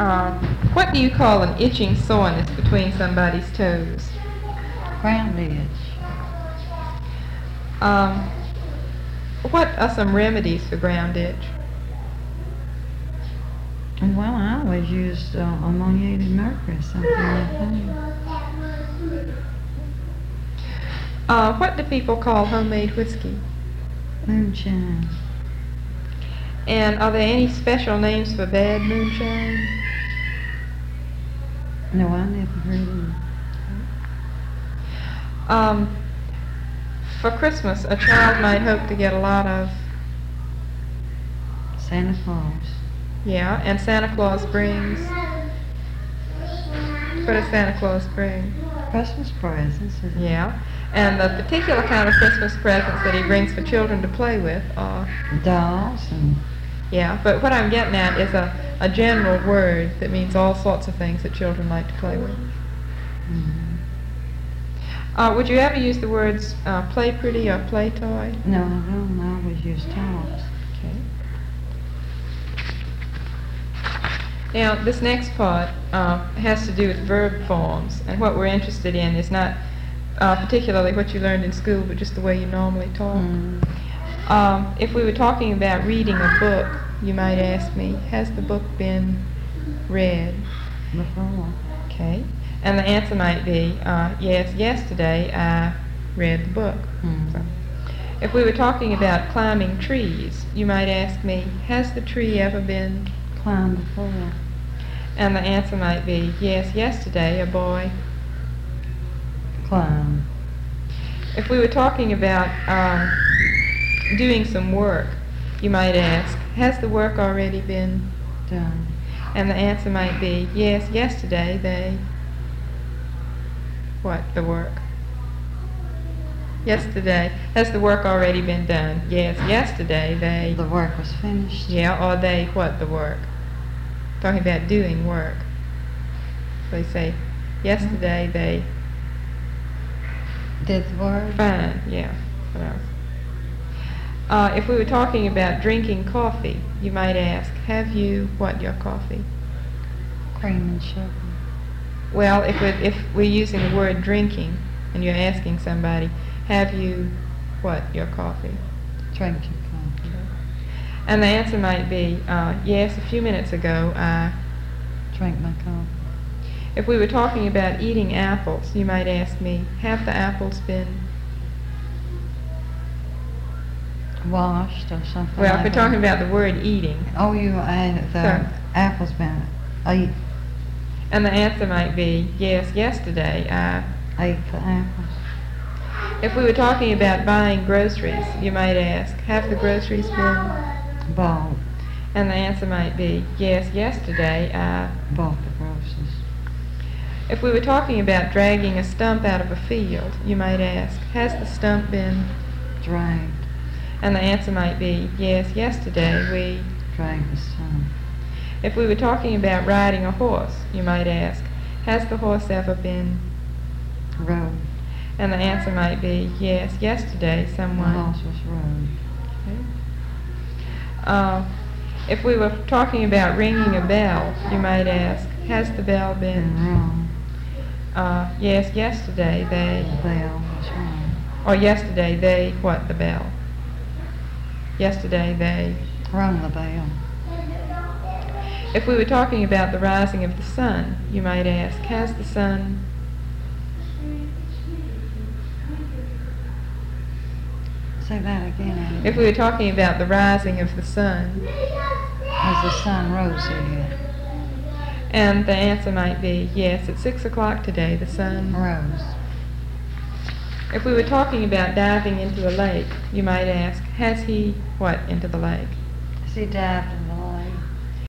What do you call an itching soreness between somebody's toes? Ground itch. What are some remedies for ground itch? Well, I always used ammoniated mercury, something like that. What do people call homemade whiskey? Moonshine. And are there any special names for bad moonshine? No, I never heard of it. For Christmas, a child might hope to get a lot of... Santa Claus. Yeah, and Santa Claus brings... What does Santa Claus bring? Christmas presents. Yeah, and the particular kind of Christmas presents that he brings for children to play with are... Dolls and... Yeah, but what I'm getting at is a general word that means all sorts of things that children like to play with. Mm-hmm. Would you ever use the words play pretty or play toy? No, I don't. I always use dolls. Okay. Now, this next part has to do with verb forms, and what we're interested in is not particularly what you learned in school, but just the way you normally talk. Mm. If we were talking about reading a book, you might ask me, has the book been read? Before. Okay. And the answer might be, yes, yesterday I read the book. Mm. So, if we were talking about climbing trees, you might ask me, has the tree ever been Climbed before. And the answer might be, yes, yesterday a boy Climbed. If we were talking about doing some work, you might ask, has the work already been Done. And the answer might be, yes, yesterday they... What, the work? Yesterday. Has the work already been done? Yes, yesterday they... The work was finished. Yeah, or they, what, the work? Talking about doing work. They say, yesterday they... Did the work? Fine, yeah. What else? If we were talking about drinking coffee, you might ask, have you, what, your coffee? Cream and sugar. Well, if we're using the word drinking, and you're asking somebody, have you, what, your coffee? Drink your coffee. And the answer might be, yes, a few minutes ago I... Drink my coffee. If we were talking about eating apples, you might ask me, have the apples been... Washed or something Well, like if we're talking about the word eating. Oh, you added the Sorry. apple's been ate. And the answer might be, yes, yesterday I... Ate the apples. If we were talking about buying groceries, you might ask, have the groceries been... Bought. And the answer might be, yes, yesterday I... Bought the groceries. If we were talking about dragging a stump out of a field, you might ask, has the stump been... Dragged. And the answer might be, yes, yesterday we... Dragged the stump. If we were talking about riding a horse, you might ask, has the horse ever been... Rode. And the answer might be, yes, yesterday someone... The horse was rode. Okay. If we were talking about ringing a bell, you might ask, has the bell been... Wrong. Yes, yesterday they... The bell was wrong. Or yesterday they... What, the bell? Yesterday they... Rung the bell. If we were talking about the rising of the sun, you might ask, has the sun... Say that again. If we were talking about the rising of the sun... Has the sun rose yet? And the answer might be, yes, at 6 o'clock today the sun... Rose. If we were talking about diving into a lake, you might ask, has he... What, into the lake? Has he dived in